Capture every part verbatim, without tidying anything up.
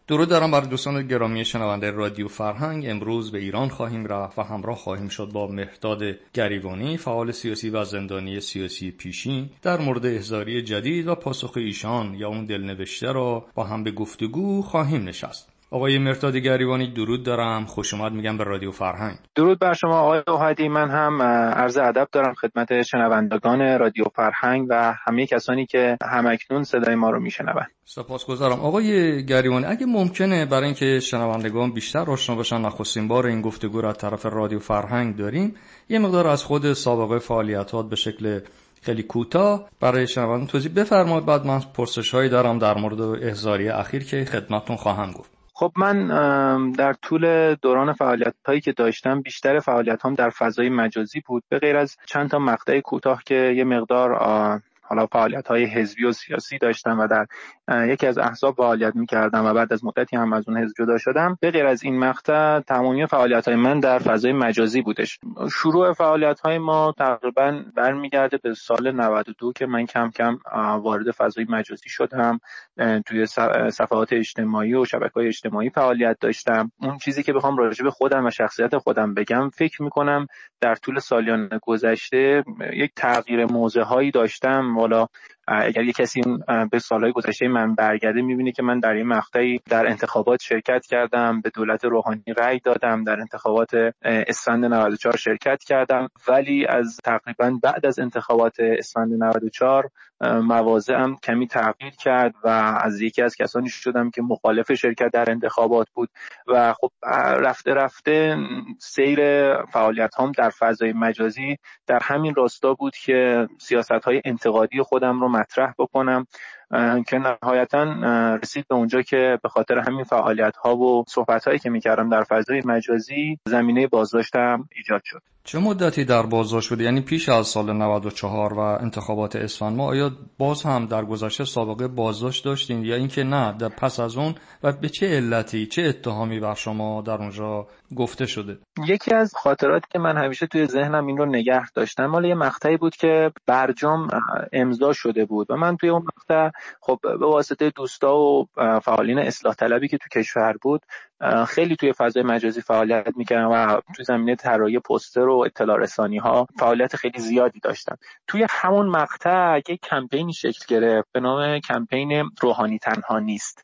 درود دارم بر دوستان گرامی شنونده رادیو فرهنگ. امروز به ایران خواهیم رفت و همراه خواهیم شد با مهرداد گریوانی، فعال سیاسی و زندانی سیاسی پیشین، در مورد احضاری جدید و پاسخ ایشان یا اون دلنوشته را با هم به گفتگو خواهیم نشست. آقای مهرداد گریوانی درود دارم، خوش اومد میگم به رادیو فرهنگ. درود بر شما آقای اوحدی. من هم عرض ادب دارم خدمت شنوندگان رادیو فرهنگ و همه کسانی که همکنون صدای ما رو میشنوند. سپاسگزارم. آقای گریوانی، اگه ممکنه برای اینکه شنوندگان بیشتر آشنا بشن، نخستین بار این گفتگو را از طرف رادیو فرهنگ داریم، یه مقدار از خود سابقه فعالیتات به شکل خیلی کوتاه برای شنوندگان توضیح بفرمایید. بعد من پرسش‌هایی دارم در مورد احضاری اخیر که خدمتتون خواهم گفت. خب من در طول دوران فعالیت هایی که داشتم بیشتر فعالیت هم در فضای مجازی بود، به غیر از چند تا مقطع کوتاه که یه مقدار حالا فعالیت های حزبی و سیاسی داشتم و در یکی از احزاب فعالیت می‌کردم و بعد از مدتی هم از اون حزب جدا شدم. به غیر از این مقطع تمامی فعالیت های من در فضای مجازی بودش. شروع فعالیت های ما تقریبا برمیگرده به سال نود و دو که من کم کم وارد فضای مجازی شدم، توی صفحات اجتماعی و شبکه‌های اجتماعی فعالیت داشتم. اون چیزی که بخوام راجع به خودم و شخصیت خودم بگم، فکر می‌کنم در طول سالیان گذشته یک تغییر موضع‌هایی داشتم. والا اگر یک کسی به سالهای گذشته من برگرده می‌بینه که من در این مقطعی در انتخابات شرکت کردم، به دولت روحانی رأی دادم، در انتخابات اسفند نود و چهار شرکت کردم، ولی از تقریبا بعد از انتخابات اسفند نود و چهار مواضعم کمی تغییر کرد و از یکی از کسانی شدم که مخالف شرکت در انتخابات بود و خب رفته رفته سیر فعالیت هم در فضای مجازی در همین راستا بود که سیاست‌های انتقادی خودم رو مطرح بکنم که نهایتاً رسید به اونجا که به خاطر همین فعالیت‌ها و صحبت‌هایی که می‌کردم در فضای مجازی زمینه بازداشتم ایجاد شد. چه مدتی در بازداشت بودی؟ یعنی پیش از سال نود و چهار و انتخابات اسفند ما آیا باز هم در گذشته سابقه بازداشت داشتین یا اینکه نه در پس از اون، و به چه علتی، چه اتهامی بر شما در اونجا گفته شده؟ یکی از خاطراتی که من همیشه توی ذهنم این رو نگه داشتم مال یه مقطعی بود که برجام امضا شده بود و من توی اون مقطع خب به واسطه دوستا و فعالین اصلاح طلبی که تو کشور بود خیلی توی فضای مجازی فعالیت میکردم و توی زمینه طراحی پوستر و اطلاع رسانی ها فعالیت خیلی زیادی داشتم. توی همون مقطع یک کمپینی شکل گرفت به نام کمپین روحانی تنها نیست.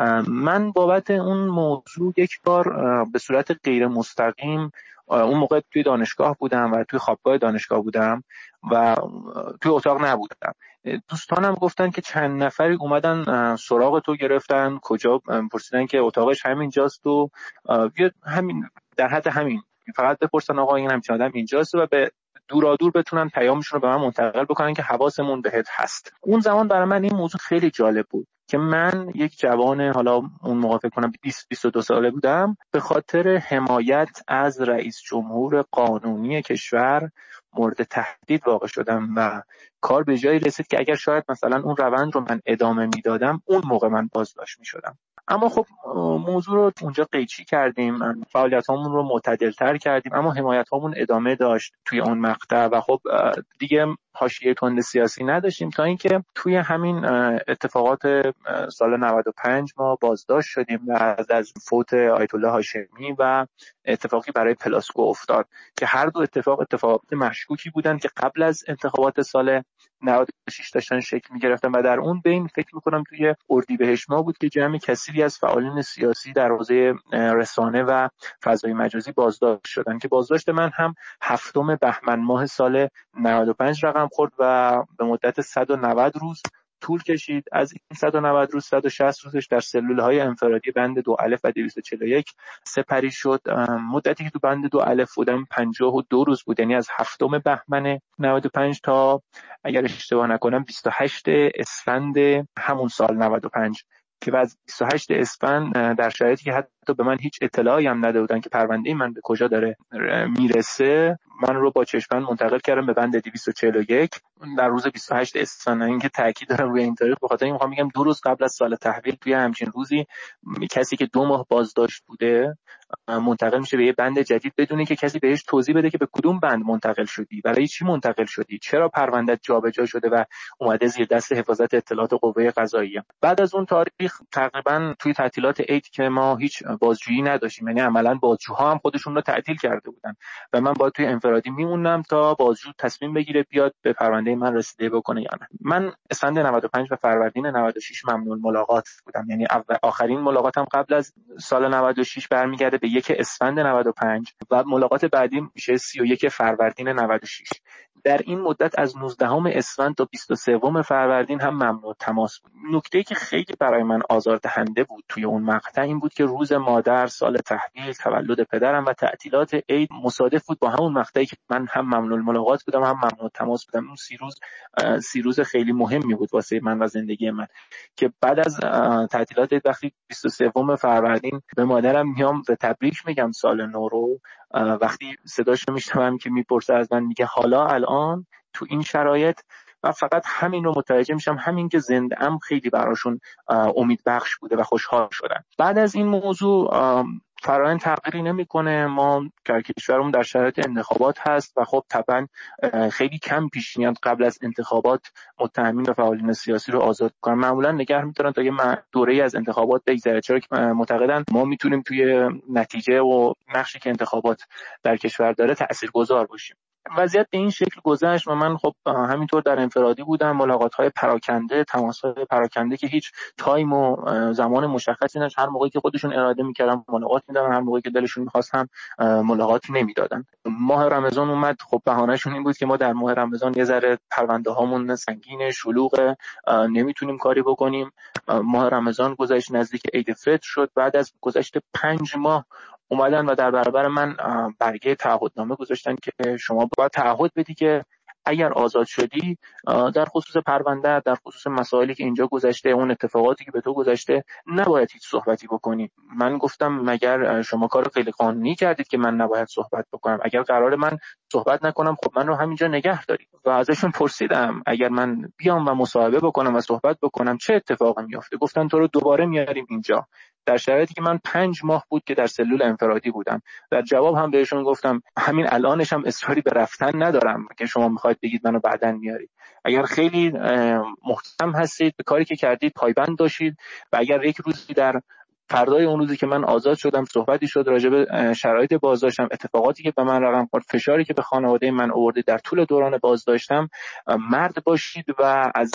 من بابت اون موضوع یک بار به صورت غیر مستقیم اون موقع توی دانشگاه بودم و توی خوابگاه دانشگاه بودم و توی اتاق نبودم. دوستانم گفتن که چند نفری اومدن سراغ تو گرفتن، کجا پرسیدن که اتاقش همینجاست و همین در حد همین فقط بپرسن آقا این همچین آدم اینجاست و به دورادور بتونن پیامشون رو به من منتقل بکنن که حواسمون بهت هست. اون زمان برای من این موضوع خیلی جالب بود که من یک جوان، حالا اون موقع فکر کنم بیست بیست و دو ساله بودم، به خاطر حمایت از رئیس جمهور قانونی کشور مورد تهدید واقع شدم و کار به جایی رسید که اگر شاید مثلا اون روند رو من ادامه میدادم اون موقع من بازداشت میشدم. اما خب موضوع رو اونجا قیچی کردیم، فعالیتامون رو معتدل‌تر کردیم، اما حمایتامون ادامه داشت توی اون مقطع و خب دیگه حاشیه تند سیاسی نداشتیم تا اینکه توی همین اتفاقات سال نود و پنج ما بازداشت شدیم و از فوت آیت الله هاشمی و اتفاقی برای پلاسکو افتاد که هر دو اتفاق اتفاقات مشکوکی بودن که قبل از انتخابات سال نود و شش داشتن شکل می‌گرفتن و در اون بین فکر می‌کنم توی اردیبهشت ماه بود که جمع کثیری از فعالین سیاسی در حوزه رسانه و فضای مجازی بازداشت شدن که بازداشت من هم هفتم بهمن ماه سال نود و پنج رقم خورد و به مدت صد و نود روز طول کشید. از این صد و نود روز صد و شصت روزش در سلول‌های انفرادی بند دو الف و دویست و چهل و یک سپری شد. مدتی که تو بند دو الف بودم پنجاه و دو روز بود، یعنی از هفتم بهمن نود و پنج تا اگر اشتباه نکنم بیست و هشتم اسفند همون سال نود و پنج که از بیست و هشتم اسفند در شرایطی که حتی به من هیچ اطلاعی هم نداده بودن که پرونده من به کجا داره میرسه من رو با چشمن منتقل کردم به بند دویست و چهل و یک در روز بیست و هشت اسفند. اینکه تاکید دارم روی این تاریخ به خاطر این میخوام بگم دو روز قبل از سال تحویل توی همچین روزی کسی که دو ماه بازداشت بوده منتقل میشه به یه بند جدید بدون اینکه کسی بهش توضیح بده که به کدوم بند منتقل شدی، برای چی منتقل شدی، چرا پروندهت جابجا شده و اومده زیر دست حفاظت اطلاعات قوه قضاییه. بعد از اون تاریخ تقریبا توی تعطیلات عید که ما هیچ بازجویی نداشتیم، یعنی عملاً بازجوها هم خودشون رو تعطیل کرده بودن و من باید توی انفرادی میموندم تا بازجو تصمیم بگیره بیاد به پرونده من رسیده بکنه یا نه. من اسفند نود و پنج و فروردین نود و شش ممنوع ملاقات بودم، یعنی آخرین ملاقاتم قبل از سال نود و شش برمیگرده به یک اسفند نود و پنج و ملاقات بعدی میشه سی و یک فروردین نود و شش. در این مدت از نوزدهم اسفند تا بیست و سوم فروردین هم ممنوع تماس بود. نکته‌ای که خیلی برای من آزاردهنده بود توی اون مقطع این بود که روز مادر، سال تحویل، تولد پدرم و تعطیلات عید مصادف بود با همون مقطعی که من هم ممنوع ملاقات بودم هم ممنوع تماس بودم. اون سی روز سی روز خیلی مهمی بود واسه من و زندگی من که بعد از تعطیلات عید وقتی بیست و سوم فروردین به مادرم میام و تبریک میگم سال نو رو، وقتی صداش رو میشنوم که میپرسه از من، میگه حالا الان تو این شرایط، و فقط همین رو متوجه میشم، همین که زنده ام خیلی براشون امید بخش بوده و خوشحال شدن. بعد از این موضوع فرآیند تغییری نمیکنه. ما در کشورمون در شرایط انتخابات هست و خب طبعا خیلی کم پیش میاد قبل از انتخابات متهمین و فعالین سیاسی رو آزاد کنن. معمولا نگه می‌دارن تا یه دوره‌ای از انتخابات بگذره، چرا که معتقدن ما میتونیم توی نتیجه و نقشی که انتخابات در کشور داره تاثیرگذار باشیم. وضعیت به این شکل گذشت و من خب همینطور در انفرادی بودم، ملاقات‌های پراکنده، تماس‌های پراکنده که هیچ تایم و زمان مشخصی نداشت. هر موقعی که خودشون اراده می‌کردن ملاقات می‌دادن، هر موقعی که دلشون می‌خواست هم ملاقات نمی‌دادن. ماه رمضان اومد، خب بهانه‌شون این بود که ما در ماه رمضان یه ذره پرونده‌هامون سنگینه، شلوغه، نمیتونیم کاری بکنیم. ماه رمضان گذشت، نزدیک عید فطر شد. بعد از گذشت پنج ماه اومدن و در برابر من برگه تعهدنامه گذاشتن که شما باید تعهد بدی که اگر آزاد شدی در خصوص پرونده، در خصوص مسائلی که اینجا گذشته، اون اتفاقاتی که به تو گذشته، نباید هیچ صحبتی بکنی. من گفتم مگر شما کار خیلی قانونی کردید که من نباید صحبت بکنم؟ اگر قرار من صحبت نکنم خب من رو همینجا نگه دارید. و ازشون پرسیدم اگر من بیام و مصاحبه بکنم و صحبت بکنم چه اتفاقی میفته؟ گفتن تو رو دوباره میاریم اینجا، در شرایطی که من پنج ماه بود که در سلول انفرادی بودم. در جواب هم بهشون گفتم همین الانش هم اصراری به رفتن ندارم که شما میخواید بگید منو بعداً میارید. اگر خیلی محکم هستید به کاری که کردید پایبند باشید و اگر یک روزی در فردای اون روزی که من آزاد شدم صحبتی شد راجع به شرایط بازداشتم، اتفاقاتی که به من رقم خورد، فشاری که به خانواده من آورده در طول دوران بازداشتم، مرد باشید و از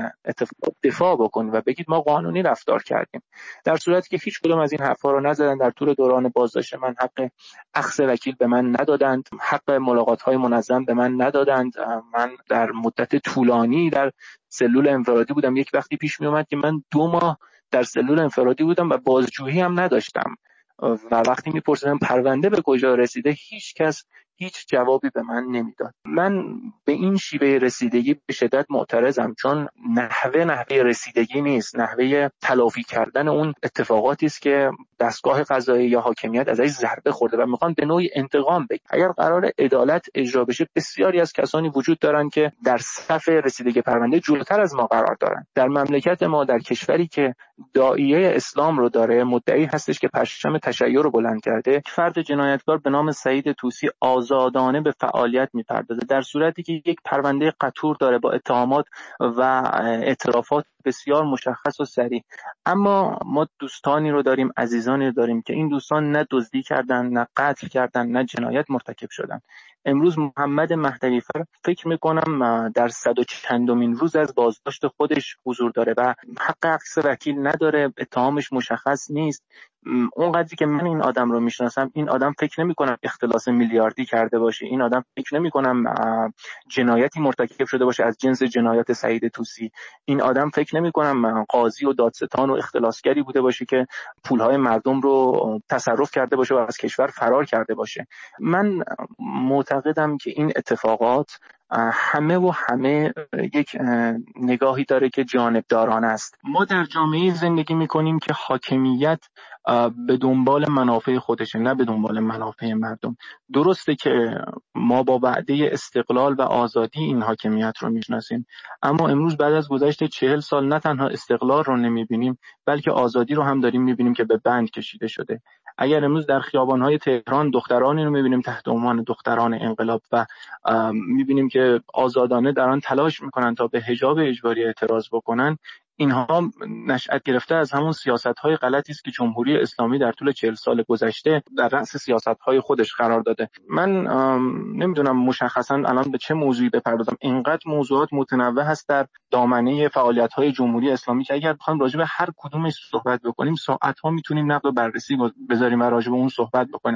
اتفاق دفاع بکنید و بگید ما قانونی رفتار کردیم. در صورتی که هیچ کدوم از این حرفا رو نزدن، در طول دوران بازداشت من حق اخذ وکیل به من ندادند، حق ملاقات‌های منظم به من ندادند. من در مدت طولانی در سلول انفرادی بودم. یک وقتی پیش می اومد که من دو ماه در سلول انفرادی بودم و بازجویی هم نداشتم و وقتی میپرسیدم پرونده به کجا رسیده هیچ کس هیچ جوابی به من نمیداد. من به این شیوه رسیدگی به شدت معترضم، چون نحوه نحوه رسیدگی نیست، نحوه تلافی کردن اون اتفاقاتی است که دستگاه قضایی یا حاکمیت ازش ضربه خورده و میخوان به نوعی انتقام بگیرن. اگر قرار عدالت اجرا بشه بسیاری از کسانی وجود دارن که در صف رسیدگی پرونده جلوتر از ما قرار دارن. در مملکت ما، در کشوری که داعیه اسلام رو داره، مدعی هستش که پرچم تشیع رو بلند کرده، فرد جنایتکار به نام سعید طوسی آزادانه به فعالیت میپردازه، در صورتی که یک پرونده قطور داره با اتهامات و اعترافات بسیار مشخص و صریح. اما ما دوستانی رو داریم، عزیزانی رو داریم که این دوستان نه دزدی کردن، نه قتل کردن، نه جنایت مرتکب شدن. امروز محمد مهدوی‌فر فکر میکنم در صد و چندمین روز از بازداشت خودش حضور داره و حق اخذ وکیل نداره، اتهامش مشخص نیست. اونقدری که من این آدم رو میشناسم، این آدم فکر نمی‌کنم اختلاس میلیاردی کرده باشه، این آدم فکر نمی‌کنم جنایتی مرتکب شده باشه از جنس جنایات سعید طوسی، این آدم فکر نمی‌کنم قاضی و دادستان و اختلاسگری بوده باشه که پولهای مردم رو تصرف کرده باشه و از کشور فرار کرده باشه. من معتقدم که این اتفاقات همه و همه یک نگاهی داره که جانبدارانه است. ما در جامعه زندگی می‌کنیم که حاکمیت به دنبال منافع خودشه، نه به دنبال منافع مردم. درسته که ما با وعده استقلال و آزادی این حاکمیت رو میشناسیم، اما امروز بعد از گذشت چهل سال نه تنها استقلال رو نمیبینیم بلکه آزادی رو هم داریم میبینیم که به بند کشیده شده. اگر امروز در خیابان‌های تهران دخترانی رو می‌بینیم تحت عنوان دختران انقلاب و می‌بینیم که آزادانه دارن تلاش می‌کنن تا به حجاب اجباری اعتراض بکنن، اینها نشأت گرفته از همون سیاست‌های غلطی است که جمهوری اسلامی در طول چهل سال گذشته در رأس سیاست‌های خودش قرار داده. من نمیدونم مشخصاً الان به چه موضوعی بپردازم. اینقدر موضوعات متنوع هست در دامنه فعالیت‌های جمهوری اسلامی که اگر بخوایم راجع به هر کدومش صحبت بکنیم ساعت‌ها میتونیم نقد و بررسی بذاریم و راجع به اون صحبت بکنیم.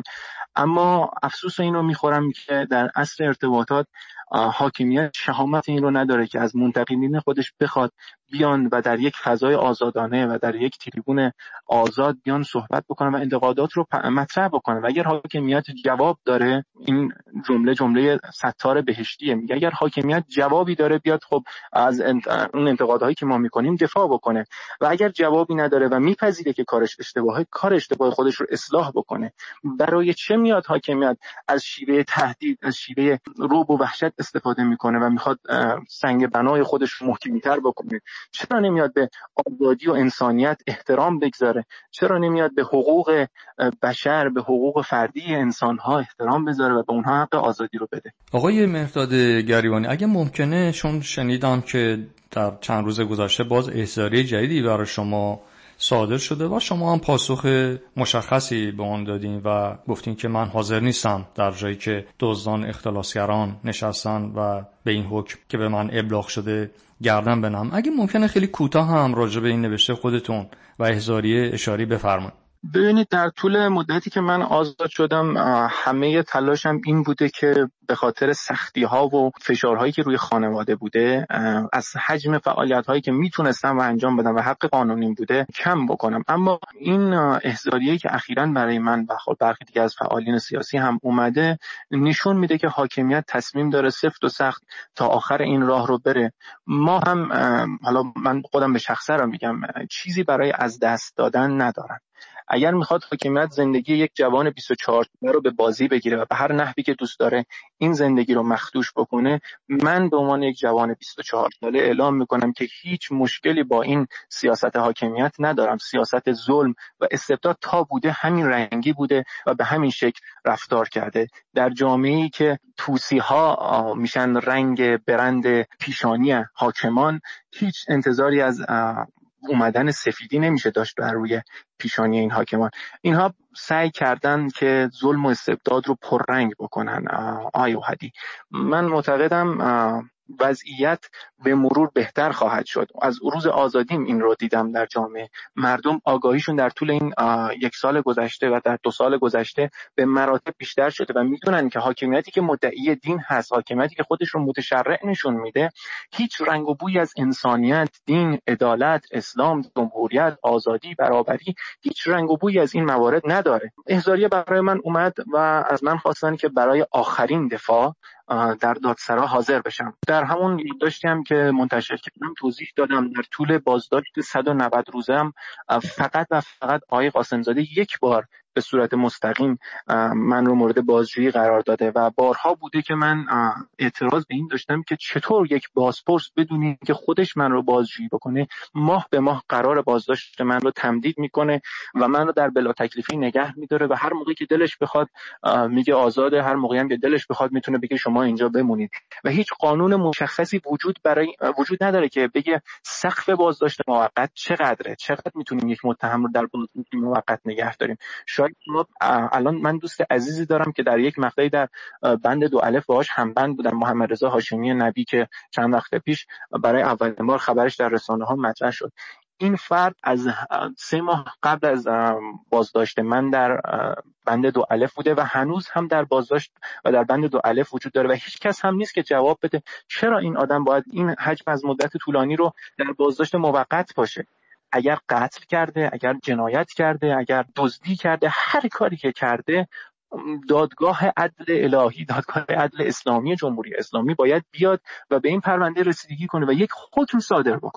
اما افسوس اینو میخورم که در عصر ارتباطات حاکمیت شهامت این رو نداره که از منتقدین خودش بخواد بیان و در یک فضای آزادانه و در یک تریبون آزاد بیان صحبت بکنن و انتقادات رو مطرح بکنن. و اگر حاکمیت جواب داره، این جمله جمله ستار بهشتیه، میگه اگر حاکمیت جوابی داره بیاد خب از اون انتقادهایی که ما میکنیم دفاع بکنه، و اگر جوابی نداره و میپذیره که کارش اشتباهه، کار اشتباه خودش رو اصلاح بکنه. برای چه میاد حاکمیت از شیوه تهدید، از شیوه رعب و وحشت استفاده میکنه و میخواد سنگ بنای خودش رو محکم‌تر بکنه؟ چرا نمیاد به آزادی و انسانیت احترام بگذاره؟ چرا نمیاد به حقوق بشر، به حقوق فردی انسان‌ها احترام بذاره و به اونها حق آزادی رو بده؟ آقای مهرداد گریوانی، اگه ممکنه، چون شنیدم که در چند روز گذشته باز احضاریه جدیدی برای شما صادر شده و شما هم پاسخ مشخصی به اون دادین و گفتین که من حاضر نیستم در جایی که دزدان اختلاسگران نشستن و به این حکم که به من ابلاغ شده گردن بنم. اگه ممکنه خیلی کوتاه هم راجع به این نوشته خودتون و احضاریه اشاره بفرمایید. ببینید، در طول مدتی که من آزاد شدم همه تلاشم این بوده که به خاطر سختی‌ها و فشارهایی که روی خانواده بوده از حجم فعالیت‌هایی که میتونستم و انجام بدم و حق قانونیم بوده کم بکنم. اما این احضاریه‌ای که اخیراً برای من و خود برخی دیگه از فعالین سیاسی هم اومده نشون میده که حاکمیت تصمیم داره سفت و سخت تا آخر این راه رو بره. ما هم حالا من خودم به شخصه رو میگم چیزی برای از دست دادن ندارم. اگر میخواد حاکمیت زندگی یک جوان بیست و چهار ساله رو به بازی بگیره و به هر نحوی که دوست داره این زندگی رو مخدوش بکنه، من به عنوان یک جوان بیست و چهار ساله اعلام میکنم که هیچ مشکلی با این سیاست حاکمیت ندارم. سیاست ظلم و استبداد تا بوده همین رنگی بوده و به همین شکل رفتار کرده. در جامعه‌ای که طوسی‌ها میشن رنگ برند پیشانی حاکمان، هیچ انتظاری از اومدن سفیدی نمیشه داشت بر روی پیشانی این حاکمان. اینها سعی کردن که ظلم و استبداد رو پررنگ بکنن. آیو هدی، من معتقدم وضعیت به مرور بهتر خواهد شد. از روز آزادیم این رو دیدم در جامعه. مردم آگاهیشون در طول این یک سال گذشته و در دو سال گذشته به مراتب بیشتر شده و میدونن که حاکمیتی که مدعی دین هست، حاکمیتی که خودش رو متشرع نشون میده، هیچ رنگ و بویی از انسانیت، دین، عدالت، اسلام، جمهوریت، آزادی، برابری، هیچ رنگ و بویی از این موارد نداره. احضاریه برای من اومد و از من خواستن که برای آخرین دفاع در دادسرا حاضر بشم. در همون یادداشتی هم که منتشر کردم توضیح دادم در طول بازداشت صد و نود روزم فقط و فقط آقای قاسمزاده یک بار به صورت مستقیم من رو مورد بازجویی قرار داده و بارها بوده که من اعتراض به این داشتم که چطور یک بازپرس بدون اینکه خودش من رو بازجویی بکنه ماه به ماه قرار بازداشت من رو تمدید میکنه و من رو در بلا تکلیفی نگه میداره و هر موقعی که دلش بخواد میگه آزاده، هر موقعی هم که دلش بخواد میتونه بگه شما اینجا بمونید و هیچ قانون مشخصی وجود برای وجود نداره که بگه سقف بازداشت موقت چقدره، چقدر میتونیم یک متهم رو در بازداشت موقت نگه داریم. شاید ما الان من دوست عزیزی دارم که در یک مقطعی در بند دو الف باهاش همبند بودن، محمد رضا هاشمی نبی، که چند وقت پیش برای اولین بار خبرش در رسانه‌ها مطرح شد. این فرد از سه ماه قبل از بازداشت من در بند دو الف بوده و هنوز هم در بازداشت و در بند دو الف وجود داره و هیچ کس هم نیست که جواب بده چرا این آدم باید این حجم از مدت طولانی رو در بازداشت موقت باشه. اگر قتل کرده، اگر جنایت کرده، اگر دزدی کرده، هر کاری که کرده، دادگاه عدل الهی، دادگاه عدل اسلامی جمهوری اسلامی باید بیاد و به این پرونده رسیدگی کنه و یک حکم صادر بکنه.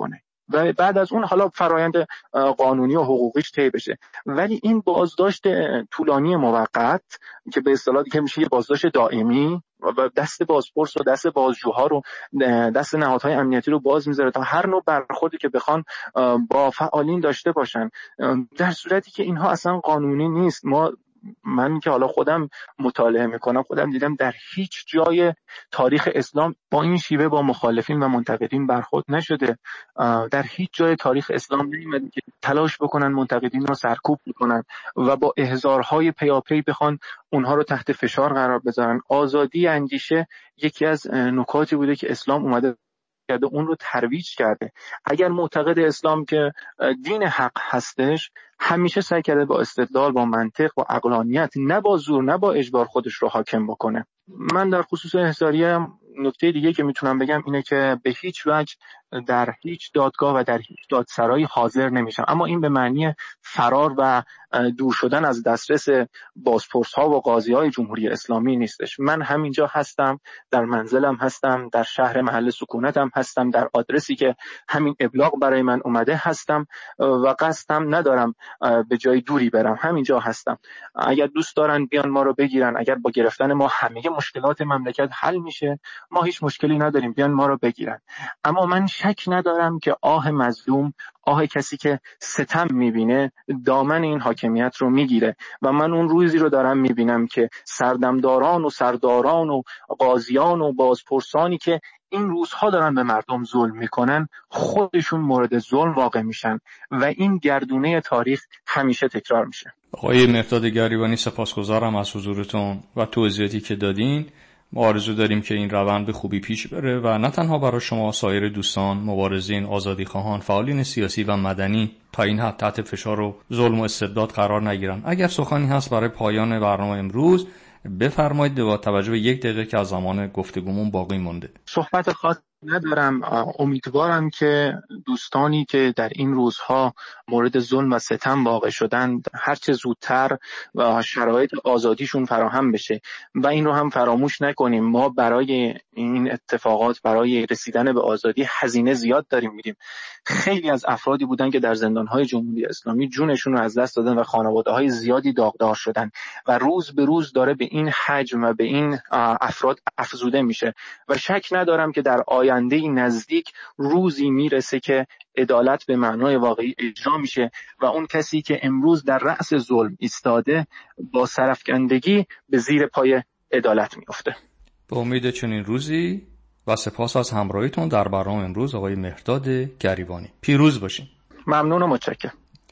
و بعد از اون حالا فرایند قانونی و حقوقیش طی بشه. ولی این بازداشت طولانی موقت که به اصطلاح دیگه میشه یه بازداشت دائمی و دست بازپرس و دست بازجوها رو، دست نهادهای امنیتی رو باز میذاره تا هر نوع برخوردی که بخوان با فعالین داشته باشن، در صورتی که اینها اصلا قانونی نیست. ما من که حالا خودم مطالعه میکنم، خودم دیدم در هیچ جای تاریخ اسلام با این شیوه با مخالفین و منتقدین برخورد نشده. در هیچ جای تاریخ اسلام نیومده که تلاش بکنن منتقدین رو سرکوب بکنن و با احضارهای پیاپی بخوان اونها رو تحت فشار قرار بذارن. آزادی اندیشه یکی از نکاتی بوده که اسلام اومده کرده، اون رو ترویج کرده. اگر معتقد اسلام که دین حق هستش، همیشه سعی کرده با استدلال، با منطق، با عقلانیت، نه با زور، نه با اجبار خودش رو حاکم بکنه. من در خصوص احضاریه نکته دیگه که میتونم بگم اینه که به هیچ وجه در هیچ دادگاه و در هیچ دادسرایی حاضر نمیشم، اما این به معنی فرار و دور شدن از دسترس بازپرس ها و قاضی های جمهوری اسلامی نیستش. من همینجا هستم، در منزلم هستم، در شهر محل سکونتم هستم، در آدرسی که همین ابلاغ برای من اومده هستم و قصدم ندارم به جای دوری برم، همینجا هستم. اگر دوست دارن بیان ما رو بگیرن، اگر با گرفتن ما همه مشکلات مملکت حل میشه، ما هیچ مشکلی نداریم، بیان ما رو بگیرن. اما من شک ندارم که آه مظلوم، آه کسی که ستم میبینه، دامن این حاکمیت رو میگیره و من اون روزی رو دارم میبینم که سردمداران و سرداران و قاضیان و بازپرسانی که این روزها دارن به مردم ظلم میکنن، خودشون مورد ظلم واقع میشن و این گردونه تاریخ همیشه تکرار میشه. آقای مهرداد گریبانی، سپاسگزارم از حضورتون و توضیحاتی که دادین. ما آرزو داریم که این روند به خوبی پیش بره و نه تنها برای شما، سایر دوستان، مبارزین، آزادیخواهان، فعالین سیاسی و مدنی تا این حد تحت فشار و ظلم و استبداد قرار نگیرن. اگر سخنی هست برای پایان برنامه امروز بفرمایید، با توجه به یک دقیقه که از زمان گفتگومون باقی مونده. صحبت خاص ندارم. امیدوارم که دوستانی که در این روزها مورد ظلم و ستم واقع شدند هرچه زودتر و شرایط آزادیشون فراهم بشه و این رو هم فراموش نکنیم. ما برای این اتفاقات، برای رسیدن به آزادی هزینه زیاد داریم میدیم. خیلی از افرادی بودن که در زندانهای جمهوری اسلامی جونشون رو از دست دادن و خانواده‌های زیادی داغدار شدن و روز به روز داره به این حجم و به این افراد افزوده میشه و شک ندارم که در آینده نزدیک روزی میرسه که عدالت به معنای واقعی اجرا میشه و اون کسی که امروز در رأس ظلم ایستاده با سرفکندگی به زیر پای عدالت میفته. به امید چنین روزی و سپاس از همراهیتون در برنامه امروز. آقای مهرداد گریبانی، پیروز باشین. ممنون و متشکرم.